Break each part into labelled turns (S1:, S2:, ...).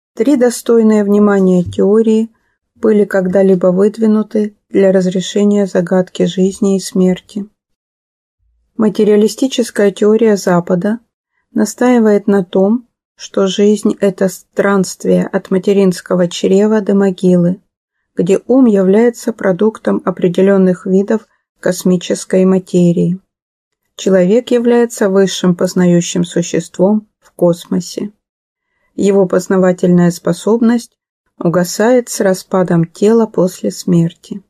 S1: 3 достойные внимания теории были когда-либо выдвинуты для разрешения загадки жизни и смерти. Материалистическая теория Запада настаивает на том, что жизнь – это странствие от материнского чрева до могилы, где ум является продуктом определенных видов космической материи. Человек является высшим познающим существом в космосе. Его познавательная способность угасает с распадом тела после смерти.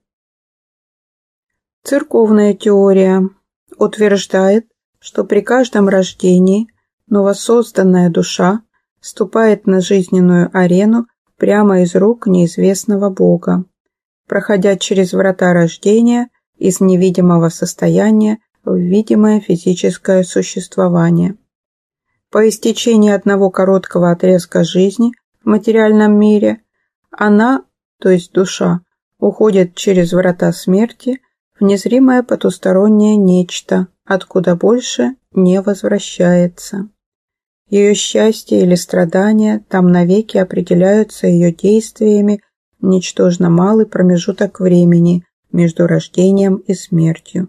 S1: Церковная теория утверждает, что при каждом рождении новосозданная душа ступает на жизненную арену прямо из рук неизвестного Бога, проходя через врата рождения из невидимого состояния в видимое физическое существование. По истечении одного короткого отрезка жизни в материальном мире она, то есть душа, уходит через врата смерти в незримое потустороннее нечто, откуда больше не возвращается. Ее счастье или страдания там навеки определяются ее действиями в ничтожно малый промежуток времени между рождением и смертью.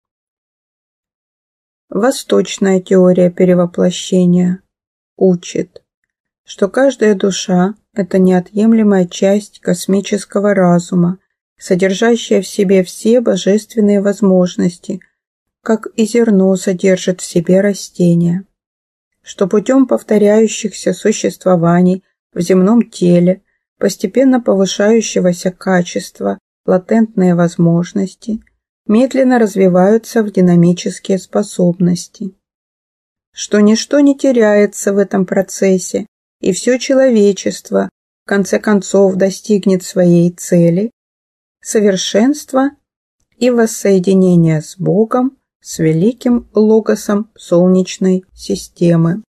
S1: Восточная теория перевоплощения учит, что каждая душа – это неотъемлемая часть космического разума, содержащая в себе все божественные возможности, как и зерно содержит в себе растение, что путем повторяющихся существований в земном теле, постепенно повышающегося качества, латентные возможности медленно развиваются в динамические способности, что ничто не теряется в этом процессе, и все человечество в конце концов достигнет своей цели – совершенства и воссоединения с Богом, с великим логосом Солнечной системы.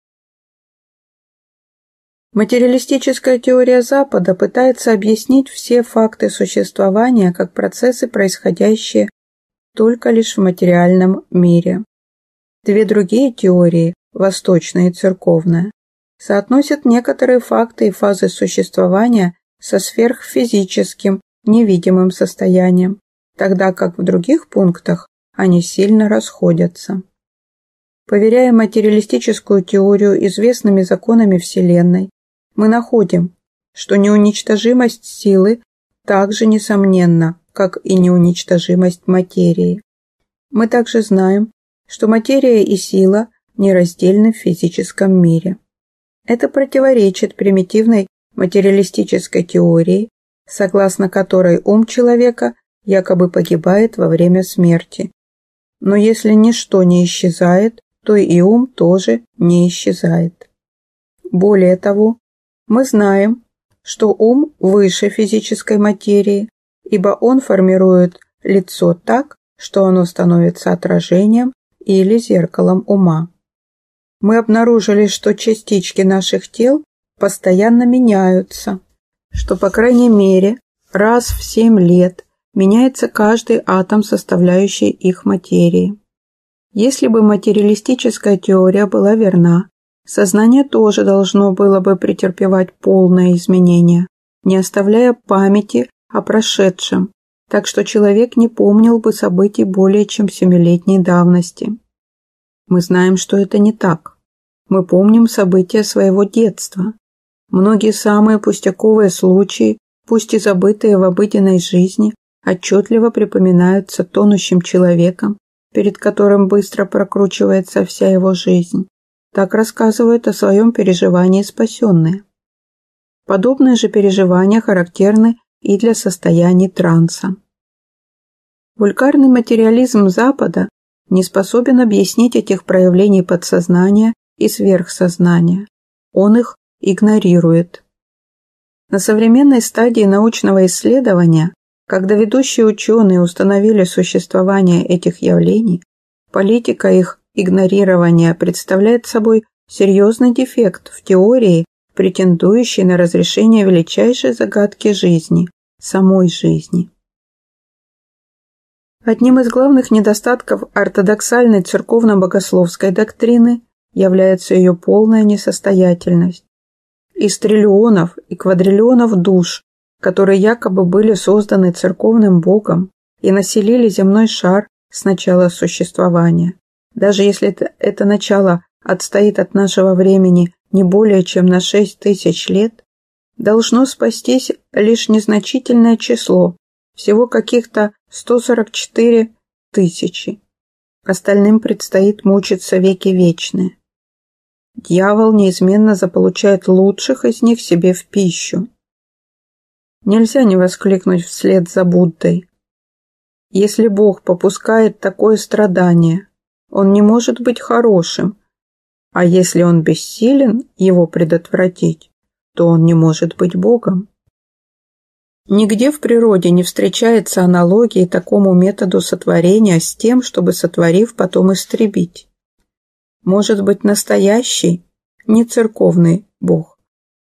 S1: Материалистическая теория Запада пытается объяснить все факты существования как процессы, происходящие только лишь в материальном мире. 2 другие теории, восточная и церковная, соотносят некоторые факты и фазы существования со сверхфизическим, невидимым состоянием, тогда как в других пунктах они сильно расходятся. Поверяя материалистическую теорию известными законами Вселенной, мы находим, что неуничтожимость силы так же несомненна, как и неуничтожимость материи. Мы также знаем, что материя и сила нераздельны в физическом мире. Это противоречит примитивной материалистической теории, согласно которой ум человека якобы погибает во время смерти. Но если ничто не исчезает, то и ум тоже не исчезает. Более того, мы знаем, что ум выше физической материи, ибо он формирует лицо так, что оно становится отражением или зеркалом ума. Мы обнаружили, что частички наших тел постоянно меняются, что, по крайней мере, раз в 7 лет меняется каждый атом, составляющий их материи. Если бы материалистическая теория была верна, сознание тоже должно было бы претерпевать полное изменение, не оставляя памяти о прошедшем, так что человек не помнил бы событий более чем 7-летней давности. Мы знаем, что это не так. Мы помним события своего детства. Многие самые пустяковые случаи, пусть и забытые в обыденной жизни, отчетливо припоминаются тонущим человеком, перед которым быстро прокручивается вся его жизнь. Так рассказывают о своем переживании спасенные. Подобные же переживания характерны и для состояний транса. Вульгарный материализм Запада не способен объяснить этих проявлений подсознания и сверхсознания. Он их игнорирует. На современной стадии научного исследования, когда ведущие ученые установили существование этих явлений, политика их игнорирования представляет собой серьезный дефект в теории, претендующей на разрешение величайшей загадки жизни, самой жизни. Одним из главных недостатков ортодоксальной церковно-богословской доктрины является ее полная несостоятельность. из триллионов и квадриллионов душ, которые якобы были созданы церковным Богом и населили земной шар с начала существования. Даже если это начало отстоит от нашего времени не более чем на 6000 лет, должно спастись лишь незначительное число, всего каких-то 144 тысячи. Остальным предстоит мучиться веки вечные. Дьявол неизменно заполучает лучших из них себе в пищу. Нельзя не воскликнуть вслед за Буддой: если Бог попускает такое страдание, Он не может быть хорошим, а если Он бессилен его предотвратить, то Он не может быть Богом. Нигде в природе не встречается аналогии такому методу сотворения с тем, чтобы, сотворив, потом истребить. Может быть, настоящий, не церковный Бог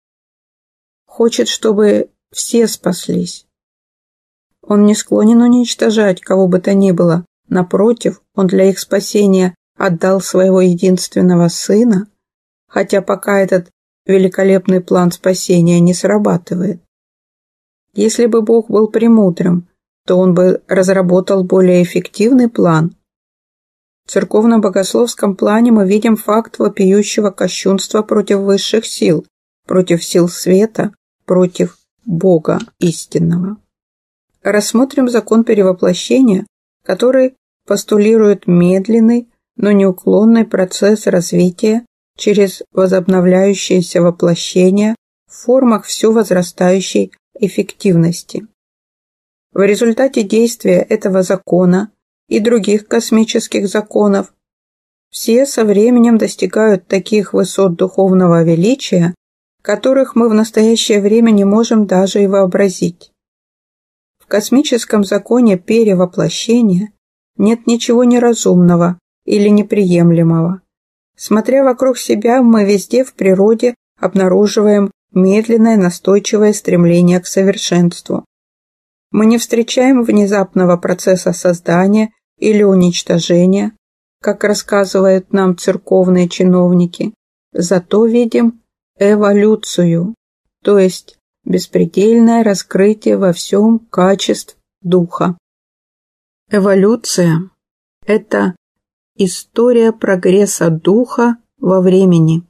S1: хочет, чтобы все спаслись. Он не склонен уничтожать кого бы то ни было. Напротив, Он для их спасения отдал своего единственного Сына, хотя пока этот великолепный план спасения не срабатывает. Если бы Бог был премудрым, то Он бы разработал более эффективный план. В церковно-богословском плане мы видим факт вопиющего кощунства против высших сил, против сил света, против Бога истинного. Рассмотрим закон перевоплощения, который постулирует медленный, но неуклонный процесс развития через возобновляющееся воплощение в формах все возрастающей эффективности. В результате действия этого закона и других космических законов все со временем достигают таких высот духовного величия, которых мы в настоящее время не можем даже и вообразить. В космическом законе перевоплощения нет ничего неразумного или неприемлемого. Смотря вокруг себя, мы везде в природе обнаруживаем медленное, настойчивое стремление к совершенству. Мы не встречаем внезапного процесса создания или уничтожения, как рассказывают нам церковные чиновники, зато видим эволюцию, то есть беспредельное раскрытие во всем качеств духа. Эволюция – это история прогресса духа во времени.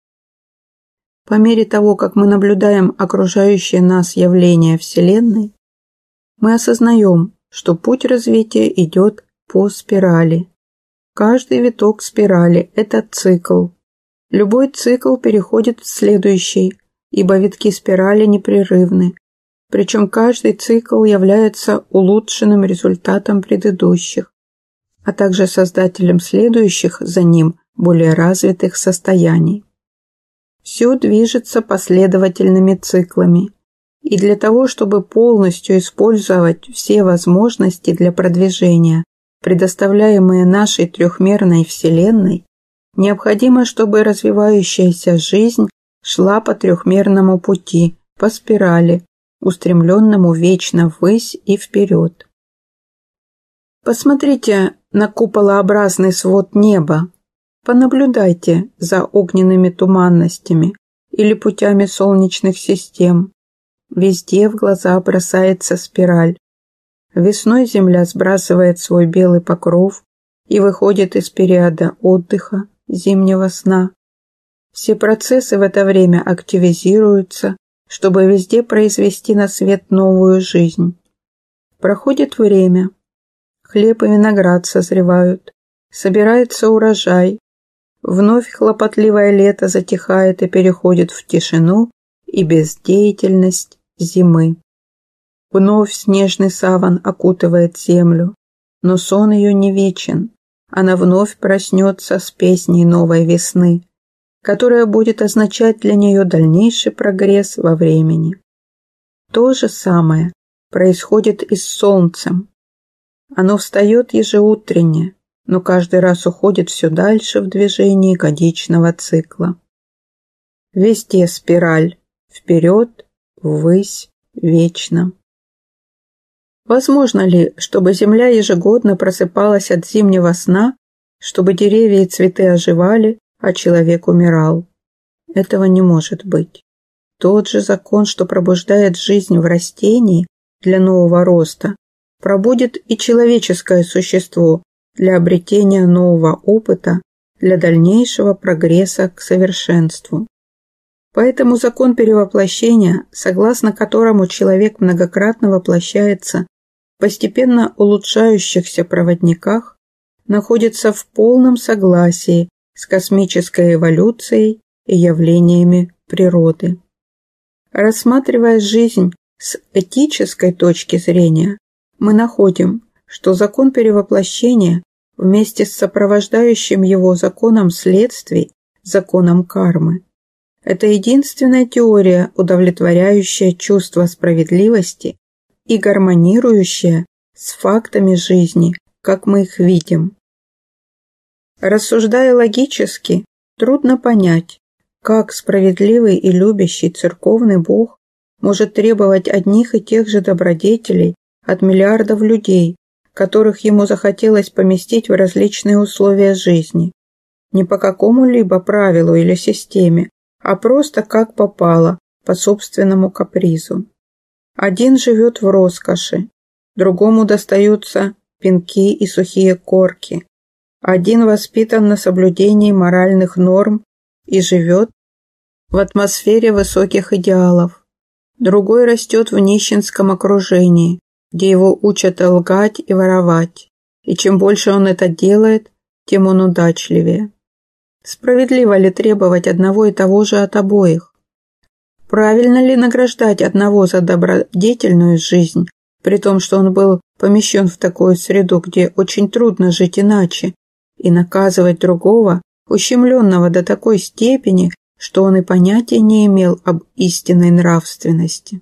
S1: По мере того, как мы наблюдаем окружающие нас явления Вселенной, мы осознаем, что путь развития идет по спирали. Каждый виток спирали – это цикл. Любой цикл переходит в следующий, ибо витки спирали непрерывны. Причем каждый цикл является улучшенным результатом предыдущих, а также создателем следующих за ним более развитых состояний. Все движется последовательными циклами, и для того, чтобы полностью использовать все возможности для продвижения, предоставляемые нашей трехмерной Вселенной, необходимо, чтобы развивающаяся жизнь шла по трехмерному пути, по спирали, устремленному вечно ввысь и вперед. Посмотрите на куполообразный свод неба, понаблюдайте за огненными туманностями или путями солнечных систем. Везде в глаза бросается спираль. Весной Земля сбрасывает свой белый покров и выходит из периода отдыха, зимнего сна. Все процессы в это время активизируются, чтобы везде произвести на свет новую жизнь. Проходит время. Хлеб и виноград созревают. Собирается урожай. Вновь хлопотливое лето затихает и переходит в тишину и бездеятельность зимы. Вновь снежный саван окутывает землю, но сон ее не вечен. Она вновь проснется с песней новой весны, которая будет означать для нее дальнейший прогресс во времени. То же самое происходит и с солнцем. Оно встает ежеутренне, но каждый раз уходит все дальше в движении годичного цикла. Везде спираль, вперед, ввысь, вечно. Возможно ли, чтобы Земля ежегодно просыпалась от зимнего сна, чтобы деревья и цветы оживали, а человек умирал? Этого не может быть. тот же закон, что пробуждает жизнь в растении для нового роста, пробудит и человеческое существо для обретения нового опыта, для дальнейшего прогресса к совершенству. Поэтому закон перевоплощения, согласно которому человек многократно воплощается в постепенно улучшающихся проводниках, находится в полном согласии с космической эволюцией и явлениями природы. Рассматривая жизнь с этической точки зрения, мы находим, что закон перевоплощения вместе с сопровождающим его законом следствий, законом кармы, это единственная теория, удовлетворяющая чувство справедливости и гармонирующая с фактами жизни, как мы их видим. Рассуждая логически, трудно понять, как справедливый и любящий церковный Бог может требовать одних и тех же добродетелей от миллиардов людей, которых ему захотелось поместить в различные условия жизни, не по какому-либо правилу или системе, а просто как попало, по собственному капризу. Один живет в роскоши, другому достаются пинки и сухие корки. Один воспитан на соблюдении моральных норм и живет в атмосфере высоких идеалов. Другой растет в нищенском окружении, где его учат лгать и воровать, и чем больше он это делает, тем он удачливее. Справедливо ли требовать одного и того же от обоих? Правильно ли награждать одного за добродетельную жизнь, при том, что он был помещен в такую среду, где очень трудно жить иначе, и наказывать другого, ущемленного до такой степени, что он и понятия не имел об истинной нравственности?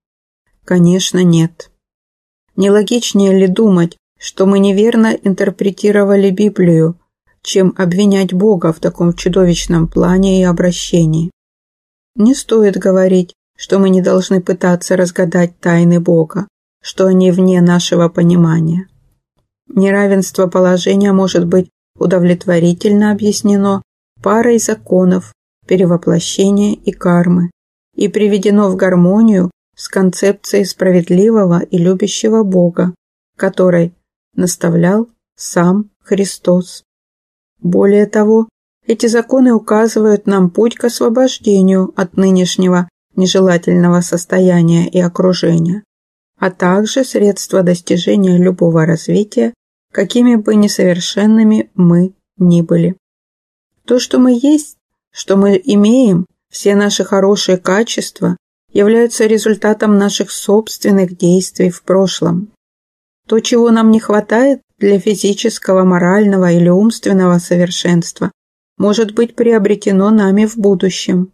S1: Конечно, нет. Нелогичнее ли думать, что мы неверно интерпретировали Библию, чем обвинять Бога в таком чудовищном плане и обращении? Не стоит говорить, что мы не должны пытаться разгадать тайны Бога, что они вне нашего понимания. Неравенство положения может быть удовлетворительно объяснено парой законов перевоплощения и кармы и приведено в гармонию с концепцией справедливого и любящего Бога, которой наставлял сам Христос. Более того, эти законы указывают нам путь к освобождению от нынешнего нежелательного состояния и окружения, а также средства достижения любого развития, какими бы несовершенными мы ни были. То, что мы есть, что мы имеем, все наши хорошие качества, являются результатом наших собственных действий в прошлом. То, чего нам не хватает для физического, морального или умственного совершенства, может быть приобретено нами в будущем.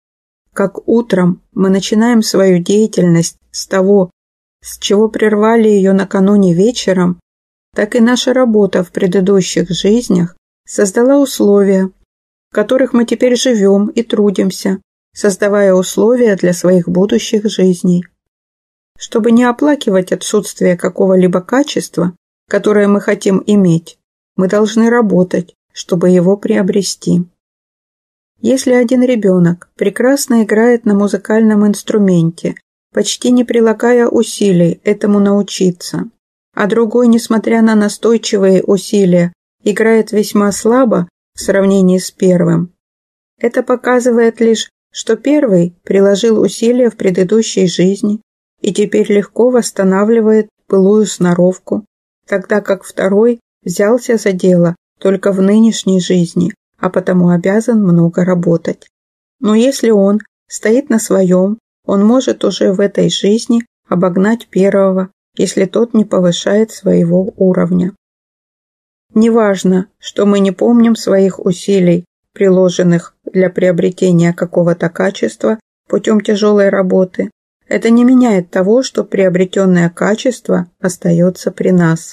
S1: Как утром мы начинаем свою деятельность с того, с чего прервали ее накануне вечером, так и наша работа в предыдущих жизнях создала условия, в которых мы теперь живем и трудимся, создавая условия для своих будущих жизней. Чтобы не оплакивать отсутствие какого-либо качества, которое мы хотим иметь, мы должны работать, чтобы его приобрести. Если один ребенок прекрасно играет на музыкальном инструменте, почти не прилагая усилий этому научиться, а другой, несмотря на настойчивые усилия, играет весьма слабо в сравнении с первым, это показывает лишь, что первый приложил усилия в предыдущей жизни и теперь легко восстанавливает былую сноровку, тогда как второй взялся за дело только в нынешней жизни, а потому обязан много работать. Но если он стоит на своем, он может уже в этой жизни обогнать первого, если тот не повышает своего уровня. Неважно, что мы не помним своих усилий, приложенных для приобретения какого-то качества путем тяжелой работы, это не меняет того, что приобретенное качество остается при нас.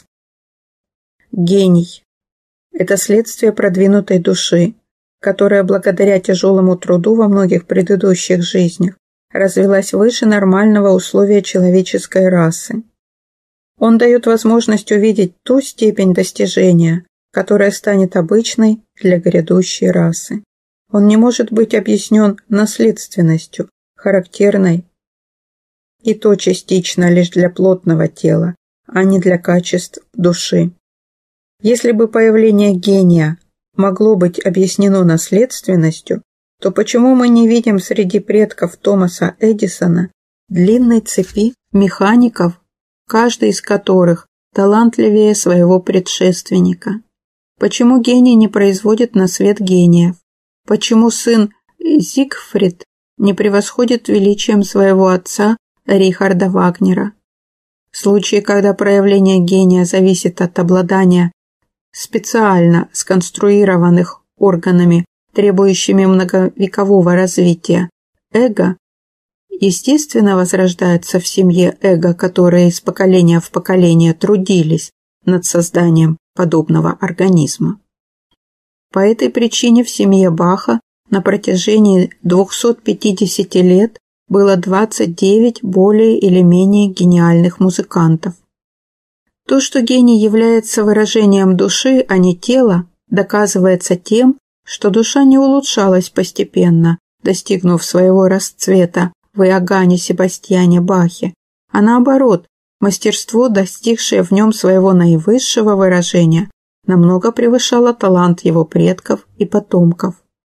S1: Гений – это следствие продвинутой души, которая благодаря тяжелому труду во многих предыдущих жизнях развилась выше нормального условия человеческой расы. Он дает возможность увидеть ту степень достижения, которая станет обычной для грядущей расы. Он не может быть объяснен наследственностью, характерной и то частично лишь для плотного тела, а не для качеств души. Если бы появление гения могло быть объяснено наследственностью, то почему мы не видим среди предков Томаса Эдисона длинной цепи механиков, каждый из которых талантливее своего предшественника? Почему гений не производит на свет гениев? Почему сын Зигфрид не превосходит величием своего отца Рихарда Вагнера? В случае, когда проявление гения зависит от обладания специально сконструированных органами, требующими многовекового развития, эго, естественно, возрождается в семье эго, которые из поколения в поколение трудились над созданием подобного организма. По этой причине в семье Баха на протяжении 250 лет было 29 более или менее гениальных музыкантов. То, что гений является выражением души, а не тела, доказывается тем, что душа не улучшалась постепенно, достигнув своего расцвета в Иоганне Себастьяне Бахе, а наоборот, мастерство, достигшее в нем своего наивысшего выражения, намного превышало талант его предков и потомков.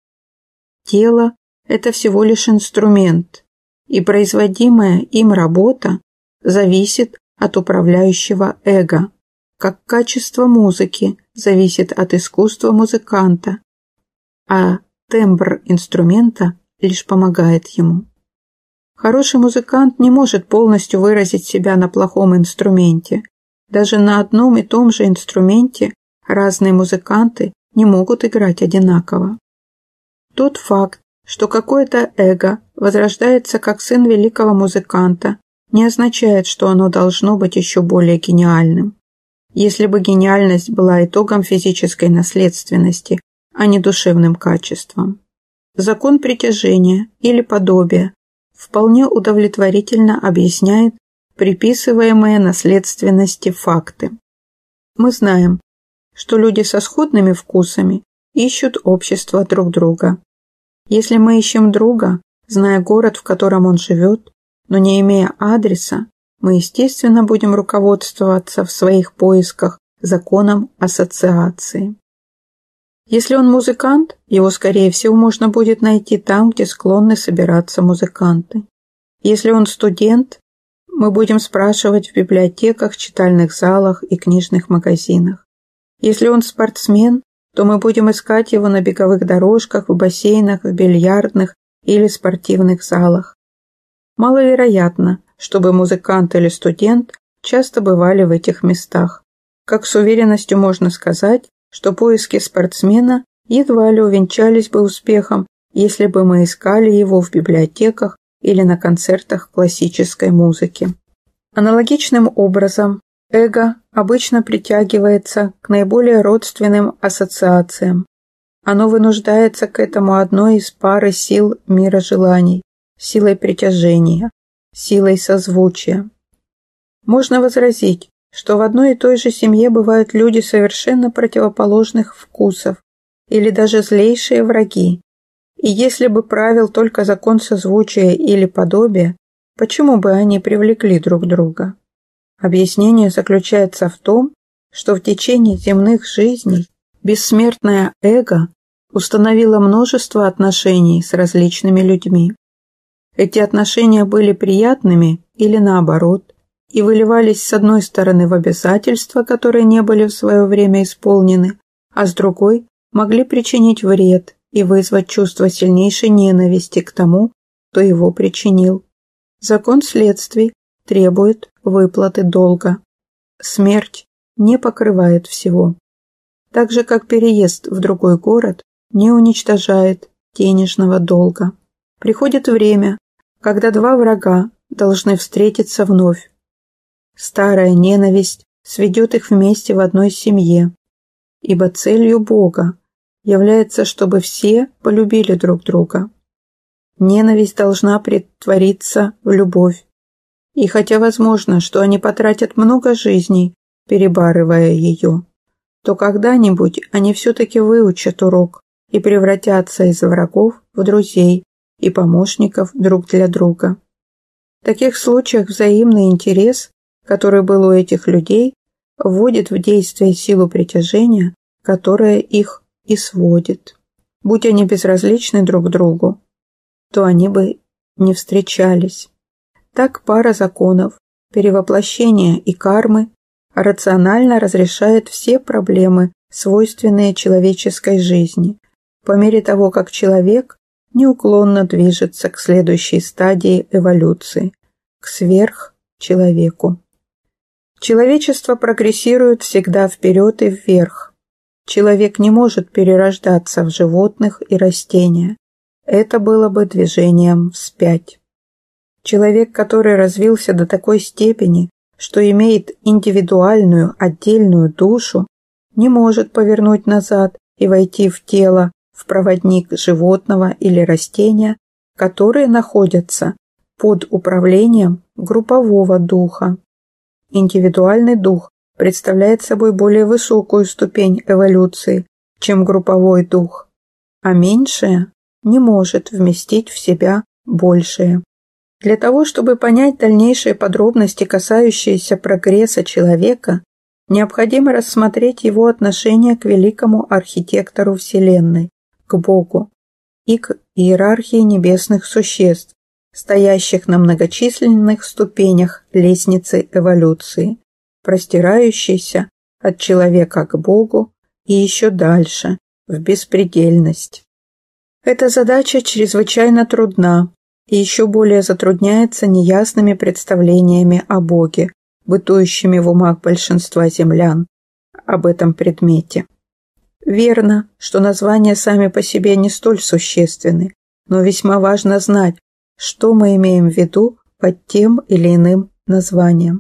S1: Тело – это всего лишь инструмент, и производимая им работа зависит от управляющего эго, как качество музыки зависит от искусства музыканта, а тембр инструмента лишь помогает ему. Хороший музыкант не может полностью выразить себя на плохом инструменте. Даже на одном и том же инструменте разные музыканты не могут играть одинаково. Тот факт, что какое-то эго возрождается как сын великого музыканта, не означает, что оно должно быть еще более гениальным. Если бы гениальность была итогом физической наследственности, а не душевным качеством. Закон притяжения или подобия вполне удовлетворительно объясняет приписываемые наследственности факты. Мы знаем, что люди со сходными вкусами ищут общество друг друга. Если мы ищем друга, зная город, в котором он живет, но не имея адреса, мы, естественно, будем руководствоваться в своих поисках законом ассоциации. Если он музыкант, его, скорее всего, можно будет найти там, где склонны собираться музыканты. Если он студент, мы будем спрашивать в библиотеках, читальных залах и книжных магазинах. Если он спортсмен, то мы будем искать его на беговых дорожках, в бассейнах, в бильярдных или спортивных залах. Маловероятно, чтобы музыкант или студент часто бывали в этих местах. Как с уверенностью можно сказать, что поиски спортсмена едва ли увенчались бы успехом, если бы мы искали его в библиотеках или на концертах классической музыки. Аналогичным образом, эго обычно притягивается к наиболее родственным ассоциациям. Оно вынуждается к этому одной из пары сил мира желаний – силой притяжения, силой созвучия. Можно возразить, что в одной и той же семье бывают люди совершенно противоположных вкусов или даже злейшие враги. И если бы правил только закон созвучия или подобия, почему бы они привлекли друг друга? Объяснение заключается в том, что в течение земных жизней бессмертное эго установило множество отношений с различными людьми. Эти отношения были приятными или наоборот, и выливались с одной стороны в обязательства, которые не были в свое время исполнены, а с другой могли причинить вред и вызвать чувство сильнейшей ненависти к тому, кто его причинил. Закон следствий требует выплаты долга. Смерть не покрывает всего. Так же, как переезд в другой город не уничтожает денежного долга. Приходит время, когда два врага должны встретиться вновь. Старая ненависть сведет их вместе в одной семье, ибо целью Бога является, чтобы все полюбили друг друга. Ненависть должна претвориться в любовь, и хотя возможно, что они потратят много жизней, перебарывая ее, то когда-нибудь они все-таки выучат урок и превратятся из врагов в друзей, и помощников друг для друга. В таких случаях взаимный интерес, который был у этих людей, вводит в действие силу притяжения, которая их и сводит. Будь они безразличны друг другу, то они бы не встречались. Так пара законов, перевоплощения и кармы рационально разрешает все проблемы, свойственные человеческой жизни, по мере того, как человек неуклонно движется к следующей стадии эволюции, к сверхчеловеку. Человечество прогрессирует всегда вперед и вверх. Человек не может перерождаться в животных и растения. Это было бы движением вспять. Человек, который развился до такой степени, что имеет индивидуальную, отдельную душу, не может повернуть назад и войти в тело, в проводник животного или растения, которые находятся под управлением группового духа. Индивидуальный дух представляет собой более высокую ступень эволюции, чем групповой дух, а меньшее не может вместить в себя большее. Для того, чтобы понять дальнейшие подробности, касающиеся прогресса человека, необходимо рассмотреть его отношение к великому архитектору Вселенной, к Богу, и к иерархии небесных существ, стоящих на многочисленных ступенях лестницы эволюции, простирающейся от человека к Богу и еще дальше, в беспредельность. Эта задача чрезвычайно трудна и еще более затрудняется неясными представлениями о Боге, бытующими в умах большинства землян об этом предмете. Верно, что названия сами по себе не столь существенны, но весьма важно знать, что мы имеем в виду под тем или иным названием.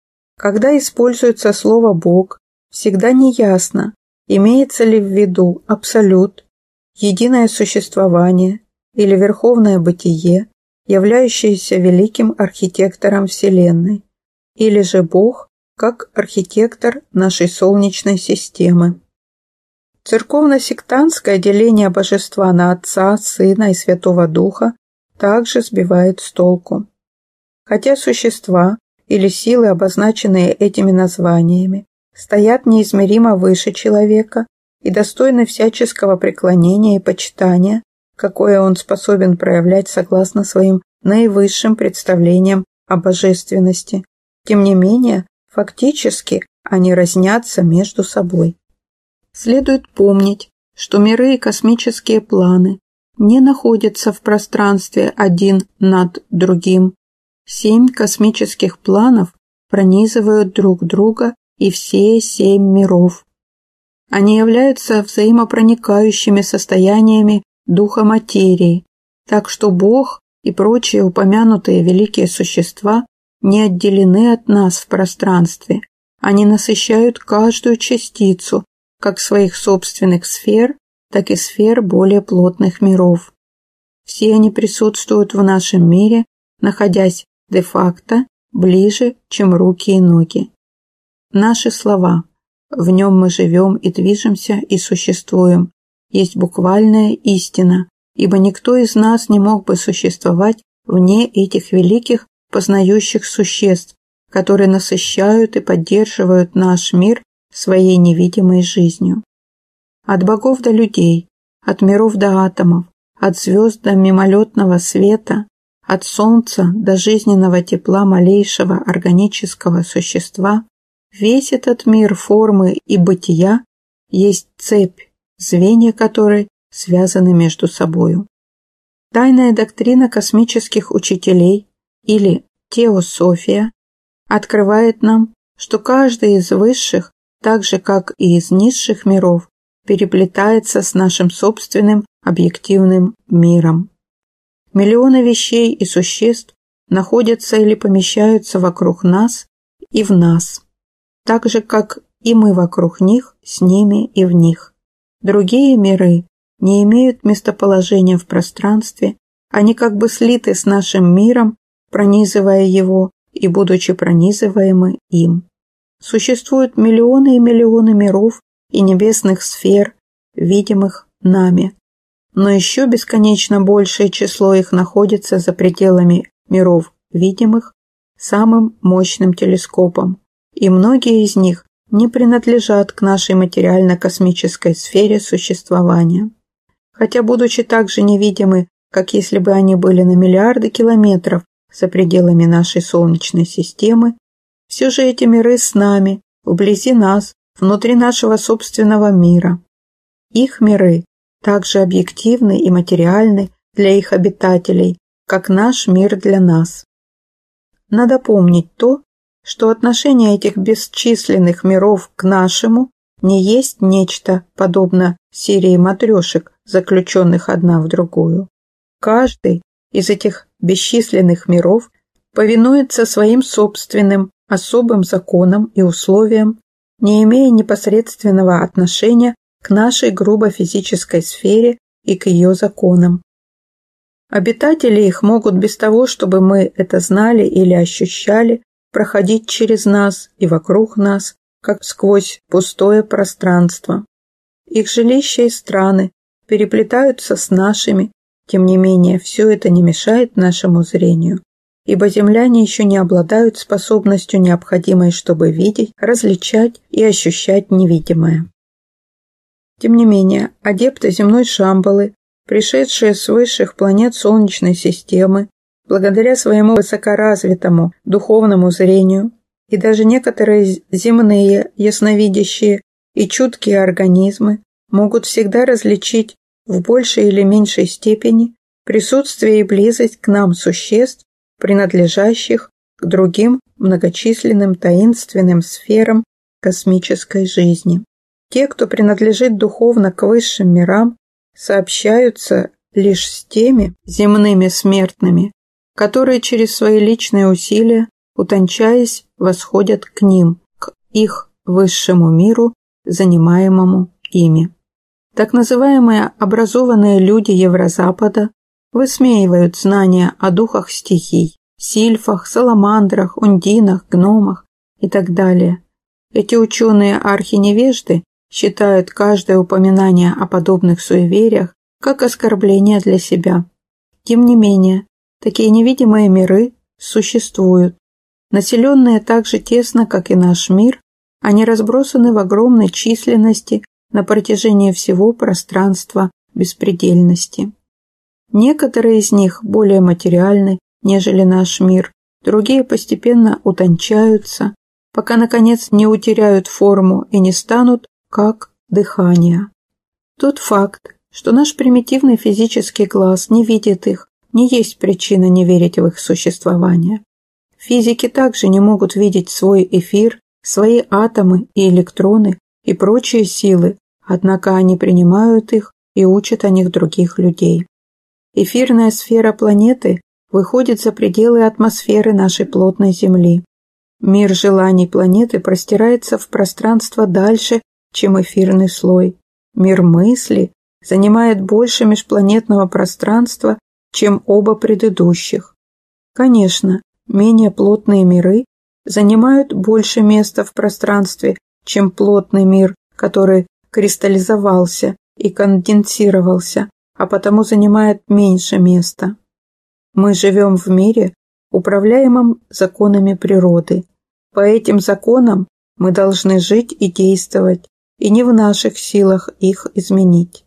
S1: Когда используется слово «Бог», всегда неясно, имеется ли в виду абсолют, единое существование или верховное бытие, являющееся великим архитектором Вселенной, или же Бог как архитектор нашей Солнечной системы. Церковно-сектантское деление божества на Отца, Сына и Святого Духа также сбивает с толку. Хотя существа или силы, обозначенные этими названиями, стоят неизмеримо выше человека и достойны всяческого преклонения и почитания, какое он способен проявлять согласно своим наивысшим представлениям о божественности, тем не менее, фактически они разнятся между собой. Следует помнить, что миры и космические планы не находятся в пространстве один над другим. 7 космических планов пронизывают друг друга и все 7 миров. Они являются взаимопроникающими состояниями духа материи, так что Бог и прочие упомянутые великие существа не отделены от нас в пространстве. Они насыщают каждую частицу, как своих собственных сфер, так и сфер более плотных миров. Все они присутствуют в нашем мире, находясь де-факто ближе, чем руки и ноги. Наши слова «в нем мы живем и движемся и существуем» есть буквальная истина, ибо никто из нас не мог бы существовать вне этих великих познающих существ, которые насыщают и поддерживают наш мир своей невидимой жизнью. От богов до людей, от миров до атомов, от звезд до мимолетного света, от солнца до жизненного тепла малейшего органического существа, весь этот мир формы и бытия есть цепь, звенья которой связаны между собою. Тайная доктрина космических учителей или теософия открывает нам, что каждый из высших, так же как и из низших миров, переплетается с нашим собственным объективным миром. Миллионы вещей и существ находятся или помещаются вокруг нас и в нас, так же, как и мы вокруг них, с ними и в них. Другие миры не имеют местоположения в пространстве, они как бы слиты с нашим миром, пронизывая его и будучи пронизываемы им. Существуют миллионы и миллионы миров и небесных сфер, видимых нами. но еще бесконечно большее число их находится за пределами миров видимых самым мощным телескопом, и многие из них не принадлежат к нашей материально-космической сфере существования. Хотя, будучи так же невидимы, как если бы они были на миллиарды километров за пределами нашей Солнечной системы, все же эти миры с нами, вблизи нас, внутри нашего собственного мира. Их миры также объективны и материальны для их обитателей, как наш мир для нас. Надо помнить то, что отношение этих бесчисленных миров к нашему не есть нечто подобно серии матрешек, заключенных одна в другую. Каждый из этих бесчисленных миров повинуется своим собственным особым законам и условиям, не имея непосредственного отношения к нашей грубо физической сфере и к ее законам. Обитатели их могут без того, чтобы мы это знали или ощущали, проходить через нас и вокруг нас, как сквозь пустое пространство. Их жилища и страны переплетаются с нашими, тем не менее все это не мешает нашему зрению, ибо земляне еще не обладают способностью, необходимой, чтобы видеть, различать и ощущать невидимое. Тем не менее, адепты земной Шамбалы, пришедшие с высших планет Солнечной системы, благодаря своему высокоразвитому духовному зрению, и даже некоторые земные, ясновидящие и чуткие организмы могут всегда различить в большей или меньшей степени присутствие и близость к нам существ, принадлежащих к другим многочисленным таинственным сферам космической жизни. Те, кто принадлежит духовно к высшим мирам, сообщаются лишь с теми земными смертными, которые через свои личные усилия, утончаясь, восходят к ним, к их высшему миру, занимаемому ими. Так называемые образованные люди Еврозапада высмеивают знания о духах стихий, сильфах, саламандрах, ундинах, гномах и так далее. Эти ученые-архиневежды считают каждое упоминание о подобных суевериях как оскорбление для себя. Тем не менее, такие невидимые миры существуют. Населенные так же тесно, как и наш мир, они разбросаны в огромной численности на протяжении всего пространства беспредельности. Некоторые из них более материальны, нежели наш мир, другие постепенно утончаются, пока, наконец, не утеряют форму и не станут как дыхание. Тот факт, что наш примитивный физический глаз не видит их, не есть причина не верить в их существование. Физики также не могут видеть свой эфир, свои атомы и электроны и прочие силы, однако они принимают их и учат о них других людей. Эфирная сфера планеты выходит за пределы атмосферы нашей плотной Земли. Мир желаний планеты простирается в пространство дальше, чем эфирный слой. Мир мысли занимает больше межпланетного пространства, чем оба предыдущих. Конечно, менее плотные миры занимают больше места в пространстве, чем плотный мир, который кристаллизовался и конденсировался, а потому занимает меньше места. Мы живем в мире, управляемом законами природы. По этим законам мы должны жить и действовать, и не в наших силах их изменить.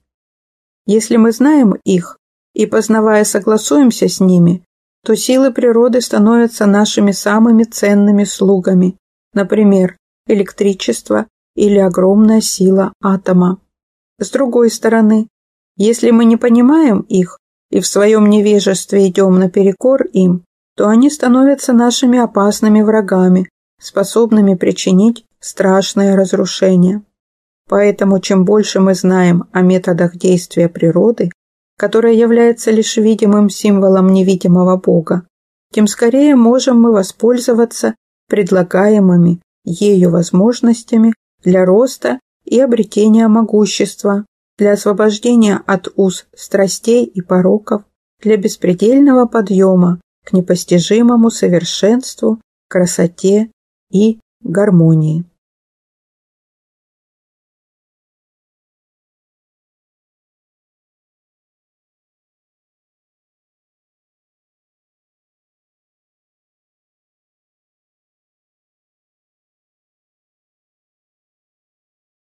S1: Если мы знаем их и, познавая, согласуемся с ними, то силы природы становятся нашими самыми ценными слугами, например, электричество или огромная сила атома. С другой стороны, если мы не понимаем их и в своем невежестве идем наперекор им, то они становятся нашими опасными врагами, способными причинить страшное разрушение. Поэтому чем больше мы знаем о методах действия природы, которая является лишь видимым символом невидимого Бога, тем скорее можем мы воспользоваться предлагаемыми ею возможностями для роста и обретения могущества, для освобождения от уз страстей и пороков, для беспредельного подъема к непостижимому совершенству, красоте и гармонии.